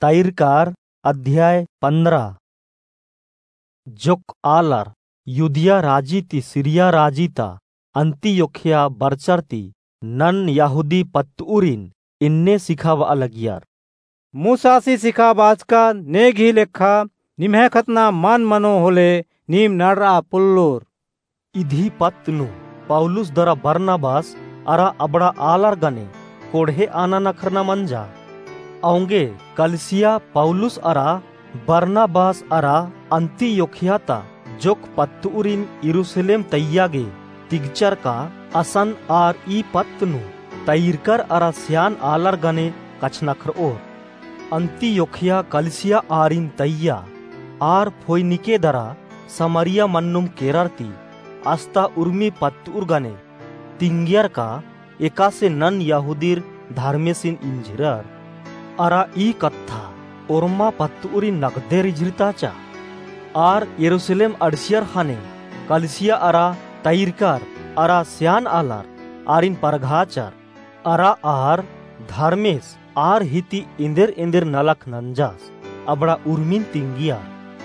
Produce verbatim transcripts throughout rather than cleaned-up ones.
तैरकार अध्याय पंद्रह। जोक आलर युदिया राजी ती सीरिया राजी ता अंतियोखिया बरचरती नन यहूदी पत्तूरिन इन्ने सिखावा अलगियार मूसासी सिखा बाजका नेघी लेखा निम्हे खतना मान मनो होले नीम नाडरा पुल्लोर इधी पत्तनु पौलुस दरा बरनाबास अरा अबड़ा आलर गने कोढ़े आना नखरना मंजा औंगे कलसिया पौलुस अरा बरनाबास अरा अंतियोखियाता जोक पत्तूरिन यरूशलेम तैयागे तिगचर का असन आर ई पत्तनु तैरकर अरा स्यान आलर गने कछनखर ओर अंतियोखिया कलसिया आरिन तैया आर फोइनिके दरा समरिया मन्नुम केररती अस्ता उर्मी पत्तूर गने तिंगियर का एकासे नन यहूदीर धार्मेसिन इंजिरर अरा ई कत्था ओरमा पत्तूरी नगदेर इजरताचा आर यरूशलेम अड़सियर खाने कलसिया अरा तैरकर अरा स्यान आलर आरिन परघाचर अरा आर धार्मेस आर हिती इंदेर इंदेर नलक नंजास अबड़ा उर्मिन तिंगिया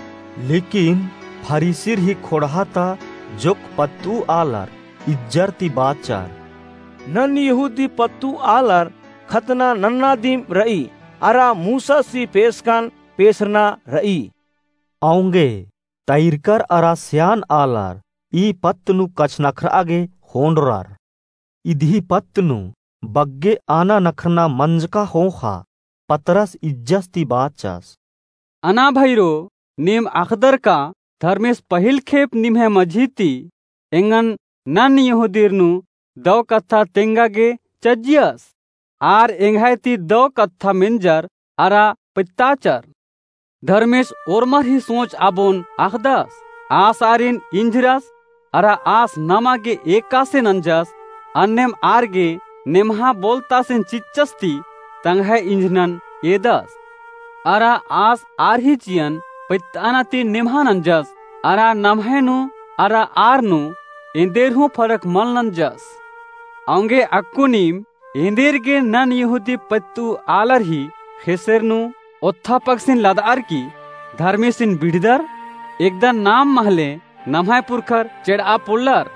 लेकिन फरीसिर ही खोड़हाता जोक पत्तू आलर इज्जरती बाचार नन यहूदी पत्तू आलर खतना नन्ना दीम रई अरा मूसा सी पेशकान पेशरना रई औंगे तैरकर अरा स्यान आलर ई पत्तनु कछ नखर आगे होंडरार इधी पत्तनु बग्गे आना नखरना मंजका होखा पतरस इज्जस्ती बाचास अना भैरो नेम अखदर का धर्मेश पहिल खेप निम्हे मझीती एंगन नन यहूदीरनु दो कत्था तेंगागे चज्जियस आर एंगायती दो कत्था मिंजर अरा पित्ताचर धर्मेश ओरमर ही सोच आबोन अखदस आस आरिन इंजरस अरा आस नमागे एकासे नंजस अन्नेम आरगे नेमहा बोलतासेन चिच्चस्ती तंगहे इंजनन एदस अरा आस आरही चियन पित्तानाती नेमहा नंजस अरा नमहेनु अरा आरनु इंदेरहु फरक मल नंजस औंगे अक्कुनीम इंदेरगे नन यहूदी पत्तू आलर ही खेसेरनु ओत्थापकसिन लदार की धर्मेसिन बिड़दर एकदन नाम महले नमहाय पुरखर चेड़ा पुल्लर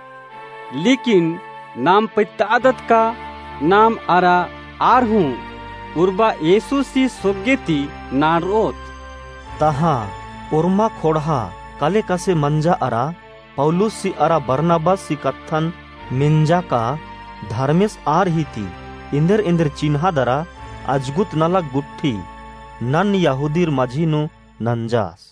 लेकिन नाम पित्तादत का नाम अरा आर हूँ उर्बा येसु सी सोगेती नारोत तहा उर्मा खोड़ा कले कसे मंजा अरा पौलुस सी अरा बरनाबास सी कत्थन मिंजा का धर्मेस आर ही थी इंदर इंदर चिन्हा दरा अजगुत नलक गुट्ठी नन यहूदीर मझीनु नंजास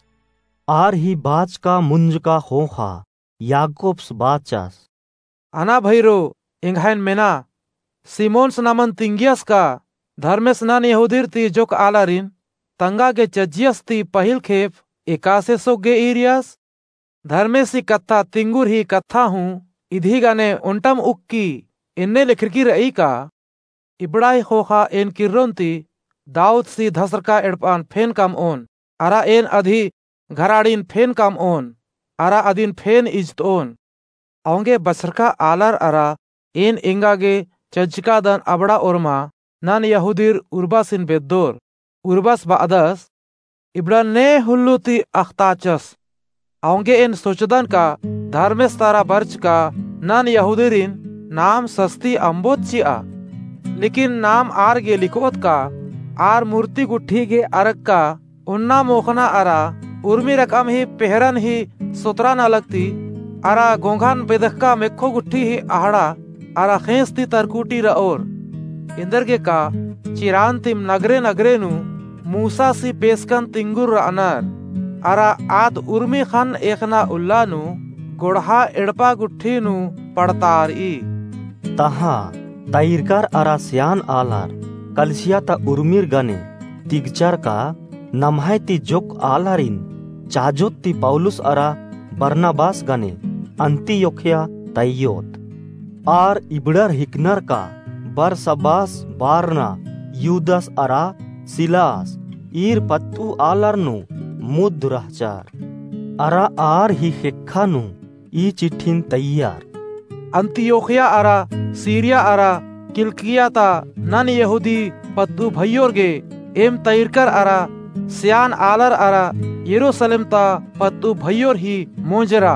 आर ही बाच का मुंज का होखा याकोब्स बाचास अना भैरो इंघाइन मेना सिमोन्स नामन तिंगियस का धर्मेस नन यहूदीर ती जोक आलारिन तंगा के चज्जियस ती पहिल खेप एकासे सोगे इरियस धर्मेसी कत्था तिंगुर ही कत्था हूँ इधी गाने उंटम उक्की इन्ने लिखरकी रई का इबड़ाई खोखा एन किर्रोंती दाऊद सी धसर का एड़पान फेन काम ओन अरा एन अधि घराड़ीन फेन काम ओन अरा अदिन फेन इज्त ओन औंगे बसरका आलर अरा एन इंगागे चज्जिका दन अबड़ा ओरमा नन यहूदीर उर्बासिन बेद्दोर उर्बास बादस इबड़ा ने हुल्लुती अख्ताचस औंगे एन सोचदन का धर्मेस तारा बर्च का नन यहूदीरिन नाम सस्ती अम्बोत चिया लेकिन नाम आर गे लिखोत का आर मूर्ति गुट्ठी गे अरक का उन्ना मोखना अरा उर्मी रकम ही पेहरन ही सुतरा न लगती अरा गोंघान बेदखका मेखो गुट्ठी ही आहड़ा अरा खेस्ती तरकुटी रओर इंदर के का चिरांतिम नगरे नगरे नु मूसा सी पेस्कन तिंगुर अनर अरा आद उर्मी खान एकना उल्ला नु गोढ़ा एड़पा गुट्ठी नु पड़तार ई तहा तैरकर अरा स्यान आलार कलसिया ता उर्मीर गने तिगचर का नमहायती जोक आलारिन चाजोत्ती पौलुस अरा बरनाबास गने अंतियोखिया तैयोत आर इबड़र हिकनर का बरसबास बारना यूदस अरा सिलास ईर पत्तू आलरनु मुद रहचार अरा आर ही हेक्खानु ई चिट्ठिन तैयार अंतियोखिया अरा सीरिया अरा किलकिया ता नन यहूदी पद्दू भैयोरगे एम तैरकर अरा सियान आलर अरा यरूशलेम ता पत्तु भयोर ही मोजरा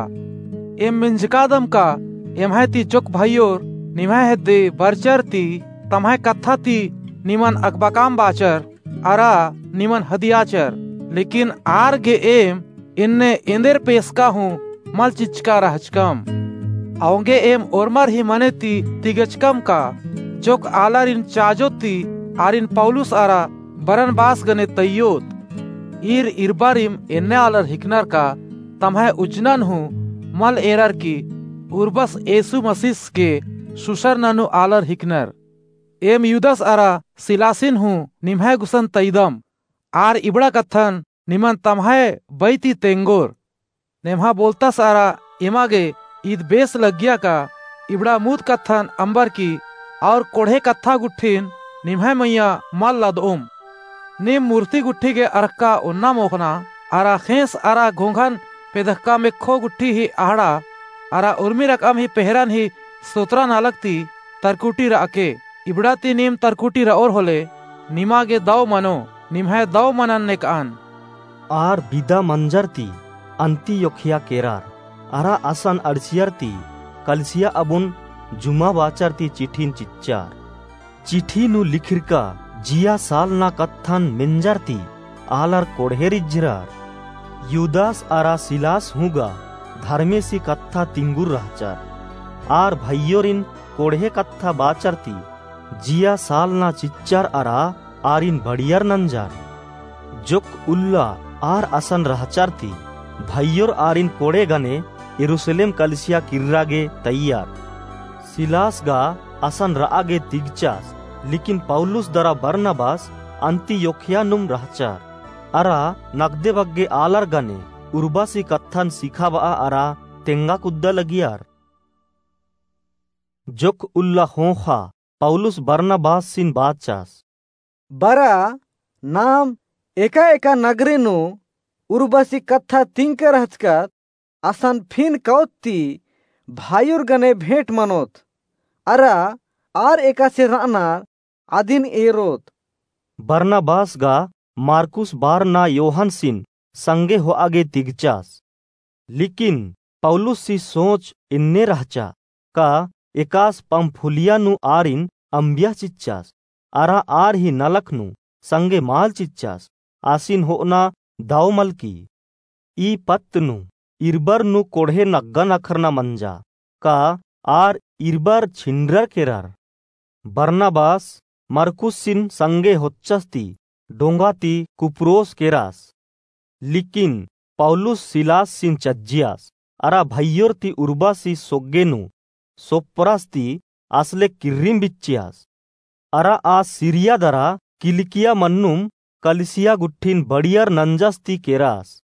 एम मिंजकादम का एमहाती जोक भयोर निमाहते बरचरती तमहाय कथाती निमन अकबकाम बाचर अरा निमन हदियाचर लेकिन आर गे एम इन्ने इंदेर पेस्का हूँ मल चिचका रहचकम औंगे एम ओरमर ही मनेती तिगचकम का जोक आलर इन चाजोती आरिन पौलुस आरा बरनबास गने तैयोत ईर इरबारिम इन्ने आलर हिकनर का तमहाय उजनन हूँ मल एरर की उर्बस येसु मसीस के सुसर ननु आलर हिकनर एम युदस आरा सिलासिन हूँ निम्हाय गुसन तैदम आर इबड़ा कथन निमन तमहाय बैती तेंगोर नेम्हा बोलता सारा इमागे ईद बेस लगिया का इबड़ा मूत कथन अंबर की और कोढ़े कत्था गुट्ठिन निम्हाय मैया मल लदोम निम मूर्ति गुट्ठी के अरक्का उन्ना मोखना आरा खेस आरा घोंघन पेदक्का में खो गुट्ठी ही आहड़ा आरा उर्मी रकम ही पहरन ही सोतरा नालकती तरकुटी राके इबड़ाती नीम तरकुटी रओर होले निमागे दाव मनो निम्हाय दाव मनन ने कान आर बिदा मंजरती अंति योखिया केरार आरा आसन अड़सियरती कलसिया अबुन जुमा बाचरती चिठिन चिच्चार चिठी नु लिखिरका जिया साल ना कत्थन मिंजरती आलर कोढ़ेरिज्जरार युदास आरा सिलास हुगा धर्मेसी कत्था तिंगुर रहचार आर भैयोरिन कोढ़े कत्था बाचरती जिया साल ना चिच्चार आरा आरिन बड़ियर नंजार जोक उल्ला आर असन रहचारती भैयोर आरिन कोड़े गने यरूशलेम कलिसिया किर्रागे तैयार सिलास गा असन रागे तिगचास लेकिन पौलुस दरा बरनबास अंति योखिया नुम रहचार अरा नगदे बग्गे आलर गने उर्बासी कत्थन सिखावा अरा तेंगा कुद्दा लगियार जोक उल्ला होखा पौलुस बरनबास सिन बाचास बरा नाम एका एका नगरेनु उर्बसी कथा तिंके रहचकत असन फिन कौती भायुर गने भेंट मनोत अरा आर एका से रानार आदिन एरोत बरनबास गा मार्कुस बार ना योहन सिन संगे हो आगे तिगचास लेकिन पौलुस सी सोच इन्ने रहचा का एकास पंफुलिया नु आरिन अंबिया चिच्चास आरा आर ही नलखनु संगे माल चिच्चास आसिन होना दावमल की ई पत्तनु इरबर नु कोढ़े नग्गन अखरना मंजा का आर इरबर छिंडर केरार बरनबास मरकुस सिन संगे होच्चस्ती डोंगाती कुप्रोस केरास लेकिन पौलुस सिलास सिन चज्जियास अरा भैयोरती उर्बासी सोग्गेनु सोप्परास्ती असले किर्रिम बिच्चियास अरा आ सीरिया दरा किलिकिया मन्नुम कलिसिया गुट्ठिन बड़ियर नंजस्ती केरास